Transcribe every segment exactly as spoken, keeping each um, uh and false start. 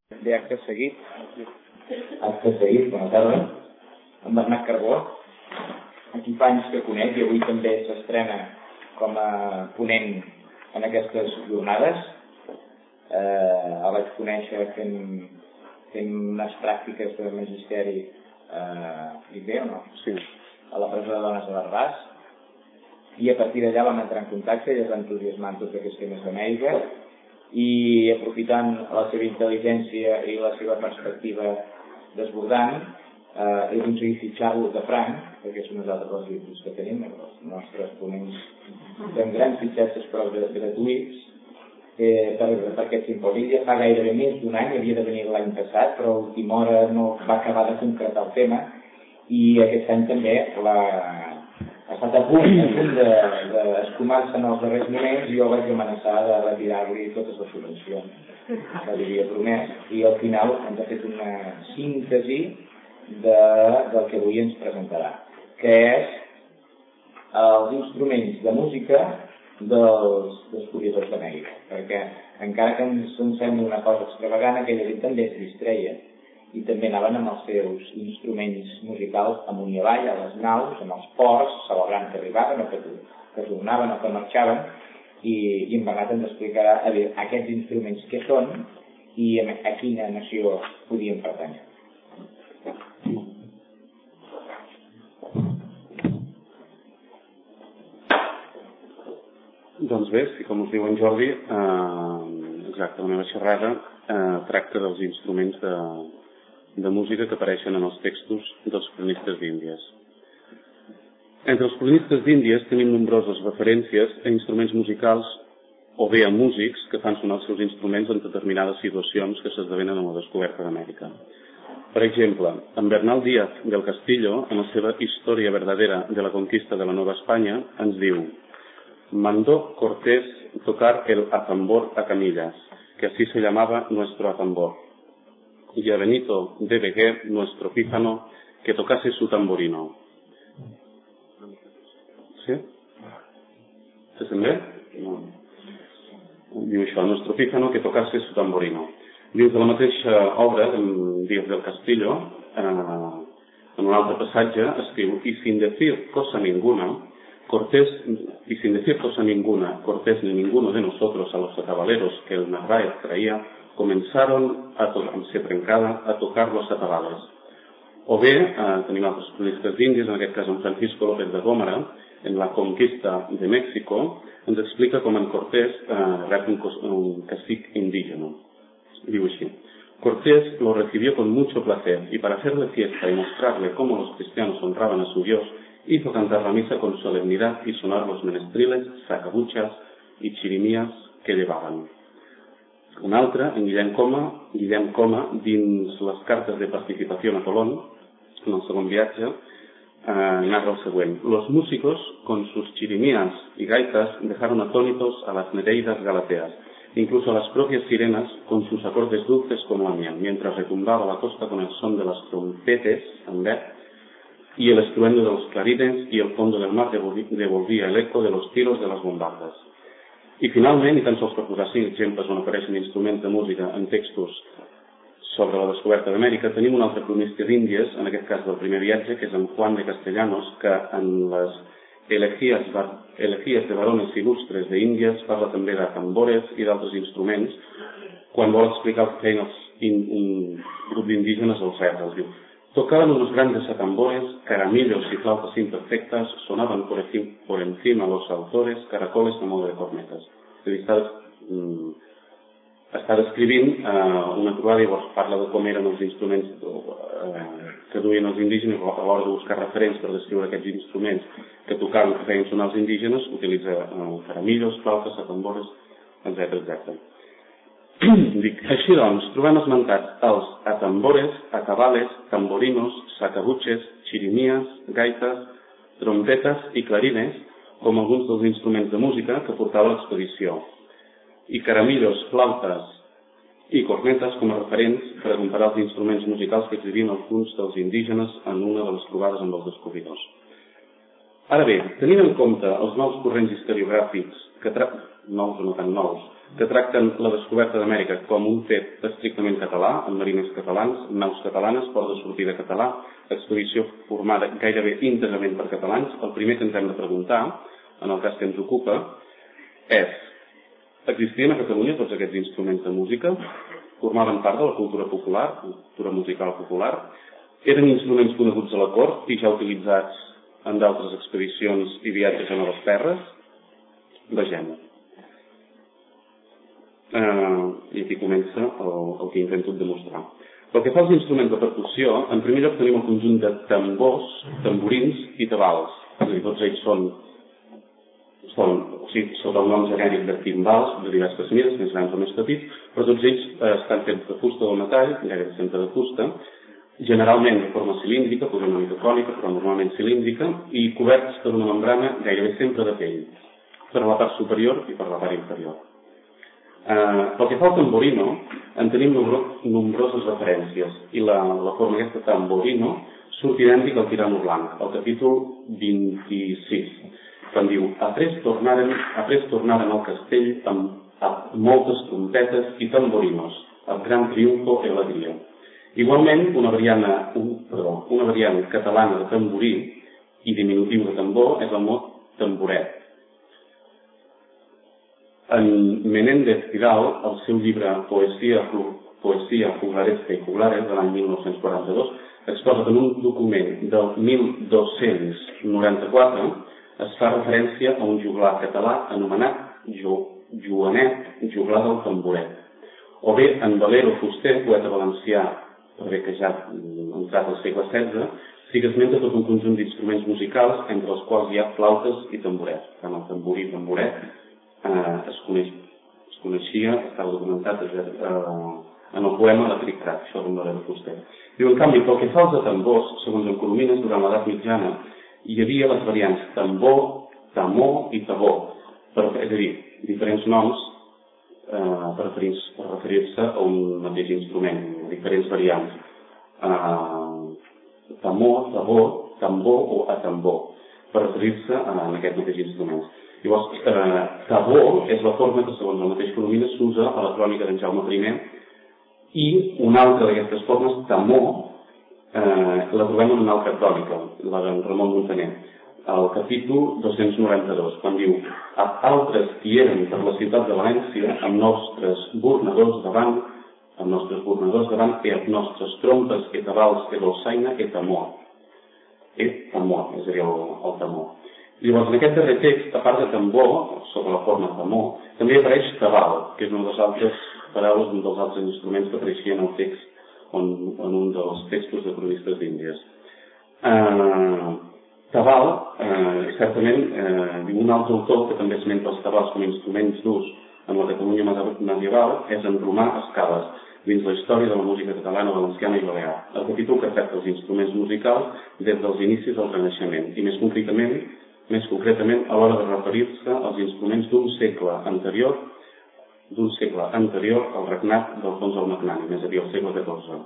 Bé, acte seguit. Acte seguit, bona tarda. En Bernat Carbó, aquí fa anys que conec i avui també s'estrena com a ponent en aquestes jornades. Eh, el vaig conèixer fent, fent unes pràctiques de magisteri eh, i bé o no? Sí. A la presó de dones de l'Arbàs. I a partir d'allà vam entrar en contacte i es va entusiasmar en tots aquests temes de Mèdica. I aprofitant la seva intel·ligència i la seva perspectiva desbordant, eh, he aconseguit fitxar-lo de franc, perquè són nosaltres els virtuts que tenim, els nostres ponents fem grans fitxatges però gratuïts eh, per, per aquest simposi. Ja fa gairebé més d'un any, havia de venir l'any passat, però a última hora no va acabar de concretar el tema, i aquest any també la... ha estat a punt, a punt d'escumar-se en els darrers moments i jo vaig amenaçar de retirar-li totes les subvencions que li havia promès, i al final ens ha fet una síntesi de, del que avui ens presentarà, que és els instruments de música dels descobridors d'Amèrica, perquè encara que ens, ens sembli una cosa extravagant, aquella gent també es distreia i també anaven amb els seus instruments musicals amunt i avall, a les naus, amb els ports, celebrant que arribaven o que, que tornaven o que marxaven, i, i en Bernat ens explicarà a veure, aquests instruments què són i a, a quina nació podien pertànyer. Doncs bé, sí, com us diu en Jordi, eh, exacte, la meva xerrada eh, tracta dels instruments de de música que apareixen en els textos dels cronistes d'Índies. Entre els cronistes d'Índies tenim nombroses referències a instruments musicals o bé a músics que fan sonar els seus instruments en determinades situacions que s'esdevenen en la descoberta d'Amèrica. Per exemple, en Bernal Díaz del Castillo, en la seva Història verdadera de la conquista de la Nueva España, ens diu: mandó Cortés tocar el atambor a Camillas, que así se llamaba nuestro atambor, y a Benito de Veguer, nuestro pífano, que tocase su tamborino. ¿Sí? ¿Se sent bé? No. Diu això, nuestro pífano, que tocase su tamborino. Dins de la mateixa obra, en Díaz del Castillo, eh, en un altre passatge, escriu: y sin decir cosa ninguna, Cortés, y sin decir cosa ninguna, Cortés ni ninguno de nosotros a los atabaleros que el Narváez traía, comenzaron a, to amb ser trencada, a tocar los atabales. O bé, eh, tenim altres cronistes d'Índies, en aquest cas en Francisco López de Gómara, en la conquista de México, ens explica com en Cortés eh, rep un, un cacique indígena. Diu així: Cortés lo recibió con mucho placer y para hacerle fiesta y mostrarle cómo los cristianos honraban a su Dios, hizo cantar la misa con solemnidad y sonar los menestriles, sacabuchas y chirimías que llevaban. Un altre, en Guillem Coma, Guillem Coma, dins les cartes de participació a Colón, en el segon viatge, eh, narra el següent: los músicos, con sus chirimías y gaitas, dejaron atónitos a las nereidas galateas, incluso a las propias sirenas, con sus acordes dulces como la miel, mientras retumbaba la costa con el son de las trompetes, en vez, y el estruendo de los clarines, y el fondo del mar devolvía el eco de los tiros de las bombardas. I finalment, i tan sols per posar cinc exemples on apareixen instruments de música en textos sobre la descoberta d'Amèrica, tenim un altre cronista d'Índies, en aquest cas del primer viatge, que és en Juan de Castellanos, que en les elegías, elegías de varones ilustres d'Índies parla també de tambores i d'altres instruments, quan vol explicar el que feien els in, un grup d'indígenes als erres. Diu: tocaban unos grandes atambores, caramillos y flautas imperfectas, sonaban por, por encima los autores, caracoles a modo de cornetas. És a dir, està, mm, està descrivint eh, una trobada, llavors parla de com eren els instruments eh, que duien els indígenes, a l'hora de buscar referents per descriure aquests instruments que tocaven, que feien sonar els indígenes, utilitza eh, caramillos, flautes, atambores, etcètera, etcètera. Dic, així doncs, trobem esmentats els atambores, atabales, tamborinos, sacabuches, chirimías, gaites, trompetes i clarines com alguns dels instruments de música que portava l'expedició, i caramillos, flautes i cornetes com a referents per a comparar els instruments musicals que exhibien alguns dels indígenes en una de les trobades amb els descobridors. Ara bé, tenint en compte els nous corrents historiogràfics, que tra... nous o no tan nous, que tracten la descoberta d'Amèrica com un fet estrictament català, amb mariners catalans, naus catalanes, port de sortida català, expedició formada gairebé íntegrament per catalans. El primer que ens hem de preguntar, en el cas que ens ocupa, és: existien a Catalunya tots aquests instruments de música? Formaven part de la cultura popular, cultura musical popular? Eren instruments coneguts a la cort i ja utilitzats en d'altres expedicions i viatges a noves terres? Vegem-ho. Uh, i aquí comença el, el que intento demostrar. Pel que fa als instruments de percussió, en primer lloc tenim un conjunt de tambors, tamborins i tabals. És a dir, tots ells són, són o sigui, sota el nom genèric de timbals, de diverses mides, més grans o més petits, però tots ells eh, estan fets de fusta o de metall, gairebé sempre de fusta, generalment de forma cilíndrica, potser una mica cònica, però normalment cilíndrica, i coberts per una membrana gairebé sempre de pell, per la part superior i per la part inferior. Uh, pel que fa al tamborino, en tenim nombroses referències i la, la forma aquesta tamborino surt idèntic al tirano blanc, al capítol vint-i-sis, quan diu: après tornaren, après tornaren al castell amb, amb moltes trompetes i tamborinos, amb gran triomfo i alegria. Igualment, una variant, un, perdó, una variant catalana de tamborí i diminutiu de tambor és el mot tamboret. En Menéndez Pidal, el seu llibre Poesia, Poesia Juglaresca i Juglares, de l'any mil nou-cents quaranta-dos, exposa que en un document del mil dos-cents noranta-quatre es fa referència a un juglar català anomenat jo, Joanet, juglar del tamboret. O bé, en Valero Fuster, poeta valencià, bé que ja entrat al segle setze, sí que esmenta tot un conjunt d'instruments musicals, entre els quals hi ha flautes i tamborets. En el tamborí i tamboret eh, es, coneix, es coneixia, estava documentat eh, en el poema La Cric-Crac, això és un Valero Fuster. Diu, en canvi, pel que fa als tambors, segons en Coromines, durant l'edat mitjana, hi havia les variants tambor, tamor i tabor, però, és a dir, diferents noms eh, per referir-se a un mateix instrument, diferents variants. Eh, tamor, tabor, tambor o atambor, per referir-se a aquest mateix instrument. Llavors, eh, tabor és la forma que, segons el mateix Coromines, s'usa a la crònica d'en Jaume primer, i una altra d'aquestes formes, tamor, eh, la trobem en una altra crònica, la d'en Ramon Muntaner, al capítol dos-cents noranta-dos, quan diu: altres qui eren per la ciutat de València, amb nostres bornadors davant, amb nostres bornadors davant, i amb nostres trompes i tabals i dolçaina i tamor. I tamor, és a dir, el, el tamor. Llavors, en aquest darrer text, a part de tambor, sobre la forma tamor, també apareix tabal, que és una de les altres paraules, un dels altres instruments que apareixia en el text, on, en un dels textos de cronistes d'Índies. Uh, tabal, uh, certament, uh, diu un altre autor que també esmenta els tabals com a instruments d'ús en la Catalunya medieval, és en Romà Escales, dins la història de la música catalana, valenciana i balear. El capítol que tracta els instruments musicals des dels inicis del Renaixement, i més concretament, més concretament a l'hora de referir-se als instruments d'un segle anterior d'un segle anterior al regnat d'Alfons el Magnànim, és a dir, al segle catorze.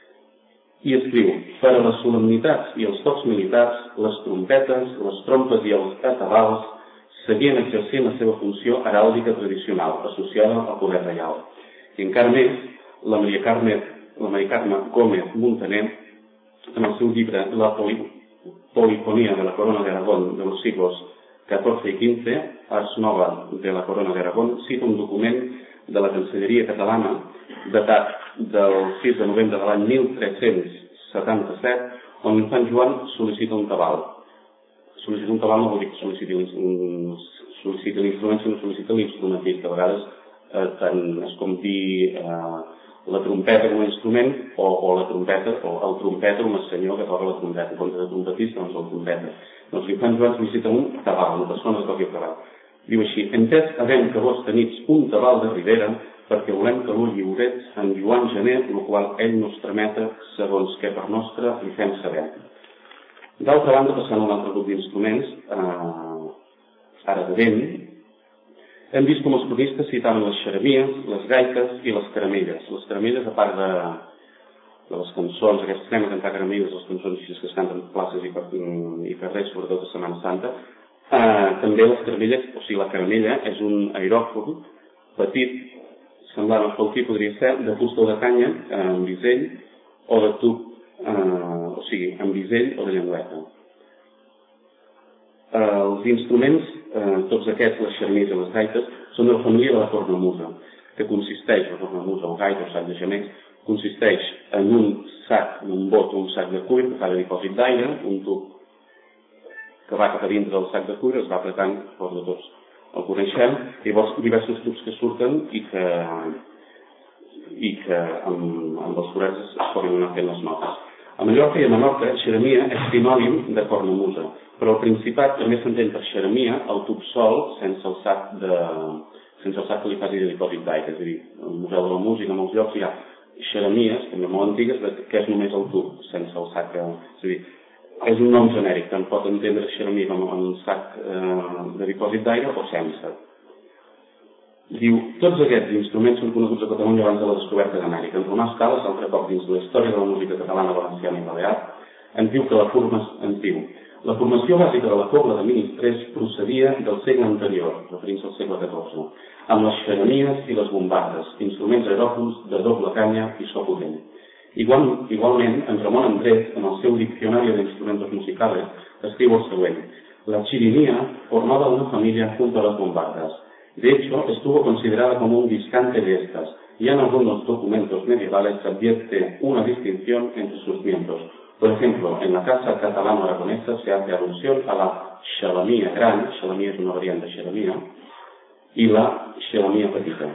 I escriu: per a les solemnitats i els tocs militars, les trompetes, les trompes i els atabals seguien exercint la seva funció heràldica tradicional, associada al poder reial. I encara més, la Maria Carme, la Maria Carme Gómez Muntaner, en el seu llibre La Polifonía de la Corona de Aragón de los siglos catorze i quinze, Ars Nova de la Corona de Aragón, cita un document de la Cancelleria catalana datat del sis de novembre de l'any mil tres-cents setanta-set, on l'infant Joan sol·licita un tabal. Sol·licita un tabal no vol dir que sol·liciti l'instrument, sinó sol·licita l'instrumentista. A vegades eh, tant és com dir eh, la trompeta com a instrument, o, o la trompeta, o el trompeta, un senyor que toca la trompeta, en compte de trompetista, doncs el trompeta. Doncs l'infant Joan sol·licita un tabal, una persona que toqui el tabal. Diu així: entès havem que vos tenits un tabal de ribera, perquè volem que l'ho lliurets en Joan Gener, el qual ell nos trameta segons que per nostre li fem saber. D'altra banda, passant a un altre grup d'instruments, eh, ara de vent, hem vist com els cronistes citaven les xeremies, les gaites i les caramelles. Les caramelles, a part de, de les cançons, aquestes anem a cantar caramelles, les cançons així que es canten places i, i carrers, sobretot a Setmana Santa, eh, també les caramelles, o sigui, la caramella és un aeròfon petit, semblant al falquí, podria ser de fusta o de canya, amb bisell, o de tub, eh, o sigui, amb bisell o de llengüeta. Els instruments, eh, tots aquests, les xermies i les gaites, són de la família de la cornamusa, que consisteix, la cornamusa o gaita o sac de gemecs, consisteix en un sac, un bot o un sac de cuir que fa de dipòsit d'aire, un tub que va cap a dintre del sac de cuir, es va apretant, tots de tots el coneixem, i llavors diversos tubs que surten i que, i que amb, amb els forats es poden anar fent les notes. A Mallorca i a Menorca, xeremia és sinònim de cornamusa, però al Principat també s'entén per xeremia el tub sol sense el sac de, sense el sac que li faci de dipòsit d'aire. És a dir, al Museu de la Música, en molts llocs hi ha xeremies, també molt antigues, que és només el tub, sense el sac. És a dir, és un nom genèric, tant pot entendre xeremia com un sac eh, de dipòsit d'aire o sense. Diu, tots aquests instruments són coneguts a Catalunya abans de la descoberta d'Amèrica. En Tomàs Cales, altre cop dins de la història de la música catalana, valenciana i balear, ens diu que la formació, ens diu, la formació bàsica de la cobla de ministrers procedia del segle anterior, referint-se al segle catorze, amb les xeremies i les bombardes, instruments aeròfons de doble canya i so potent. Igual, igualment, en Ramon Andrés, en el seu Diccionario de Instrumentos Musicales, escriu el següent: la chirimía formaba una familia junto a las bombardas. De hecho, estuvo considerada como un discante de estas, y en algunos documentos medievales se advierte una distinción entre sus miembros. Por ejemplo, en la Casa Catalano-Aragonesa se hace alusión a la xalamía gran, xalamía es una variante de xalamía, i la xalamía petita.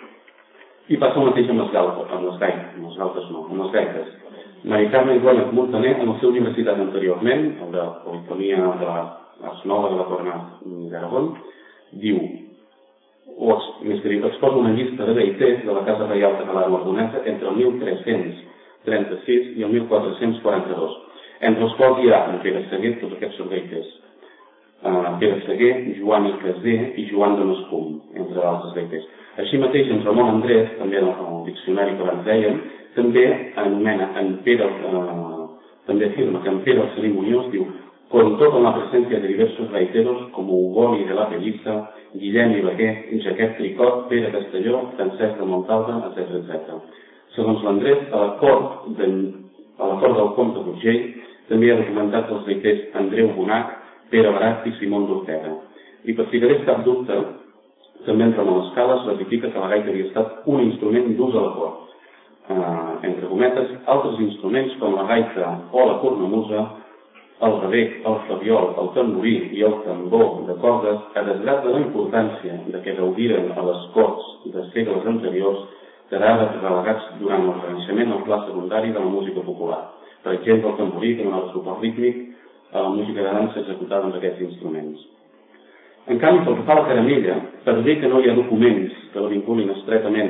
I passa el mateix amb les galtes, amb les gaites, amb les galtes no, amb les gaites. Mari Carmen Gómez Montaner, en el seu llibre citat anteriorment, el de Polifonia de l'Ars Nova de la Corona d'Aragón, diu, o més que dir, exposa una llista de gaiters de la Casa Reial Catalana Aragonesa entre el mil tres-cents trenta-sis i el mil quatre-cents quaranta-dos, entre els quals hi ha en Pere Seguer, tots aquests són gaiters, uh, Pere Seguer, Joan i Caser i Joan de Mascum, entre altres gaiters. Així mateix, en Ramon Andrés, també en el diccionari que abans dèiem, també anomena en Pere, uh, també afirma que en Pere el Cerimoniós diu, contó con la presencia de diversos gaiteros como Ugoni de la Pelissa, Guillem Ibaguer, Jaquet Tricot, Pere Castelló, Francesc de Montalda, etcètera, etcètera. Segons l'Andrés, a la cort de, a la cort del comte d'Urgell també ha documentat els gaiters Andreu Bonac, Pere Barat i Simón d'Ortega. I per si quedés cap dubte, també en Ramon Escales ratifica que la gaita havia estat un instrument d'ús a la cort. Uh, entre cometes, altres instruments com la gaita o la cornamusa, el rebec, el flabiol, el tamborí i el tambor de cordes, a desgrat de la importància de què gaudiren a les corts de segles anteriors, quedaven relegats durant el renaixement al pla secundari de la música popular. Per exemple, el tamborí, que donava suport rítmic a la música de dansa executada amb aquests instruments. En canvi, pel que fa a la caramella, per bé que no hi ha documents que la vinculin estretament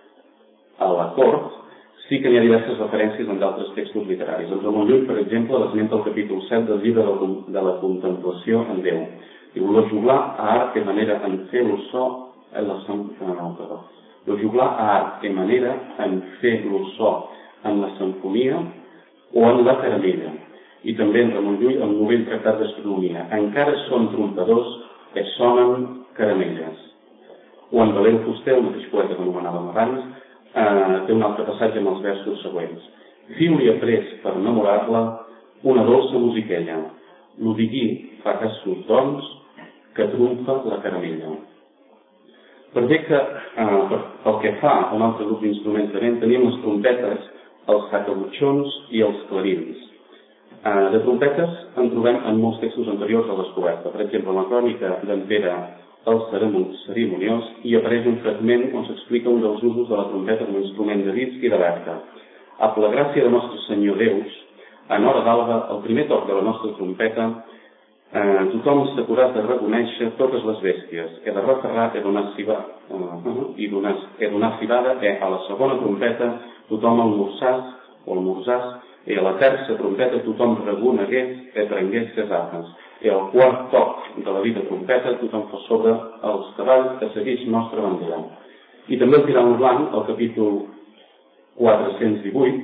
a la cort, sí que n'hi ha diverses referències en d'altres textos literaris. En Ramon Llull, per exemple, l'esmenta el capítol set del llibre de la contemplació en Déu. Diu, lo juglar a art de manera en fer lo so en la sanfonia. Lo juglar a art de manera en fer lo so en la sanfonia o en la caramella. I també en Ramon Llull, el novell tractat d'astronomia. Encara són trompedors que sonen caramelles. O en Valero Fuster, el mateix poeta que anomenàvem abans, Uh, té un altre passatge amb els versos següents. Fiu li ha pres per enamorar-la una dolça musiquella. L'odiguí fa cassos doncs que trumfa la caramella. Per bé que, uh, pel que fa a un altre grup d'instruments de vent, tenim les trompetes, els sacabutxons i els clarins. Uh, de trompetes en trobem en molts textos anteriors a la descoberta. Per exemple, en la crònica d'en Pere el Cerimoniós, hi apareix un fragment on s'explica un dels usos de la trompeta com a instrument de disc i d'alerta. A la gràcia de Nostre Senyor Déus, en hora d'alba, el primer toc de la nostra trompeta, eh, tothom s'acuràs de reconèixer totes les bèsties, he de referrar, he donar cibada, uh, i donar, he donar cibada, eh, a la segona trompeta tothom almorzàs o almorzàs, i a la terça trompeta tothom reconegués, he prengués ses armes. I al quart toc de la dita trompeta tothom fa sobre els cavalls que segueix nostra bandera. I també el Tirant Blanc, al capítol quatre-cents divuit,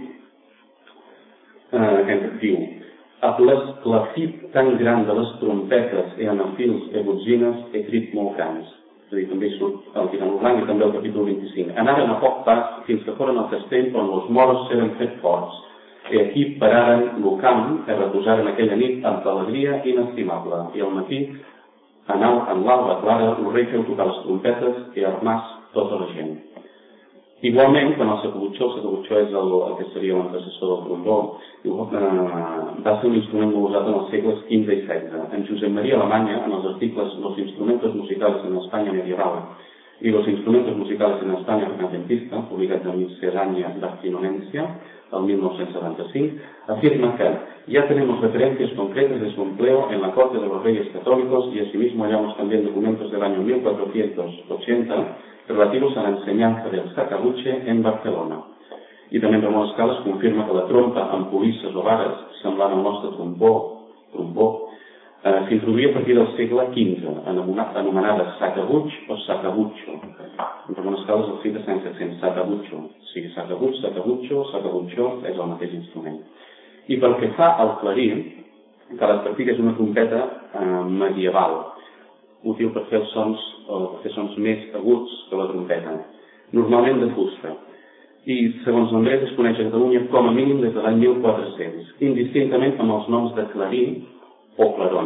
eh, diu a l'esclafit tan gran de les trompetes e anafils e botzines he crit molt grans. és a dir, també hi surt el Tirano Blanc i també el capítol vint-i-cinc. Anaren a poc pas fins que foren al castell on els moros s'eren fet forts. I aquí pararen lo camp i reposaren aquella nit amb alegria inestimable. I al matí, en l'alba clara, el rei feu tocar les trompetes i armàs tota la gent. Igualment, quan el sacabutxó, el sacabutxó és el, el que seria l'antecessor del trombó, va ser un instrument molt usat en els segles quinze i setze. En Josep Maria Alemanya, en els articles Los instrumentos musicales en España medieval y los instrumentos musicales en España renacentista, publicat en Miscelánea d'Arquinonencia, el mil novecientos setenta y cinco, afirma que ya tenemos referencias concretas de su empleo en la corte de los reyes católicos y asimismo hallamos también documentos del año mil cuatrocientos ochenta relativos a la enseñanza del sacabuche en Barcelona. I també Ramon Escales confirma que la trompa amb polisses o vares, semblant al nostre trombó, trombó eh, s'introduïa a partir del segle quinze, anomenada sacabuig o sacabucho. Ramon Escales el cita sense accent, sacabucho. O sigui, sacabuig, sacabutxo, sacabutxó és el mateix instrument. I pel que fa al clarí, que la pràctica és una trompeta eh, medieval, útil per fer els sons, o per fer sons més aguts que la trompeta, normalment de fusta. I, segons l'Andrés, es coneix a Catalunya com a mínim des de l'any mil quatre-cents, indistintament amb els noms de clarí o clarón.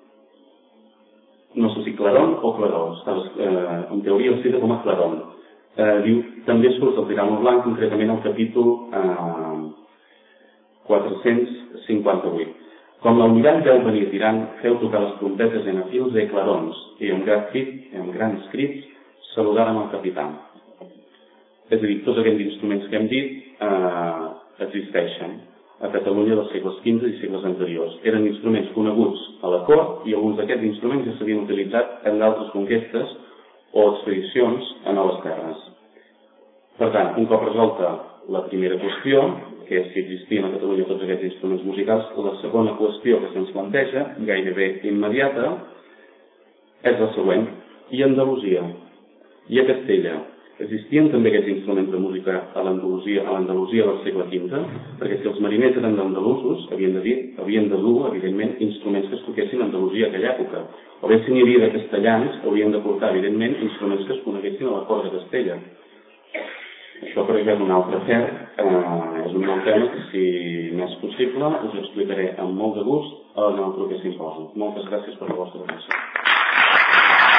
No sé si clarón o claró, eh, en teoria es cita com a clarón. Eh, diu, també surt el Tirano Blanc, concretament al capítol eh, quatre-cents cinquanta-vuit. Com l'almirall veu venir tirant, feu tocar les trompetes en afils de clarons i amb gran crit, amb grans crits, saludaren el capità. És a dir, tots aquests instruments que hem dit eh, existeixen a Catalunya dels segles quinze i segles anteriors. Eren instruments coneguts a la cort i alguns d'aquests instruments ja s'havien utilitzat en d'altres conquestes o expedicions a noves terres. Per tant, un cop resolta la primera qüestió, que és si existien a Catalunya tots aquests instruments musicals, la segona qüestió que se'ns planteja, gairebé immediata, és la següent. I Andalusia? I a Castella? Existien també aquests instruments de música a l'Andalusia, a l'Andalusia del segle quinze, perquè si els mariners eren d'andalusos, havien de dir, havien de dur, evidentment, instruments que es toquessin a Andalusia a aquella època. O bé si n'hi havia de castellans, haurien de portar, evidentment, instruments que es coneguessin a la cort de Castella. Això, per exemple, és un altre afer, eh, és un nou tema que, si m'és possible, us explicaré amb molt de gust en el proper simposi. Moltes gràcies per la vostra atenció.